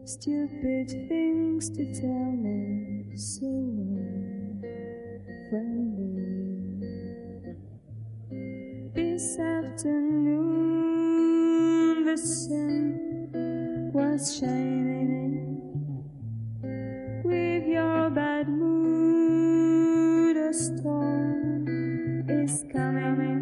stupid things to tell me, so friendly. This afternoon the sun was shining. With your bad mood, a storm is coming.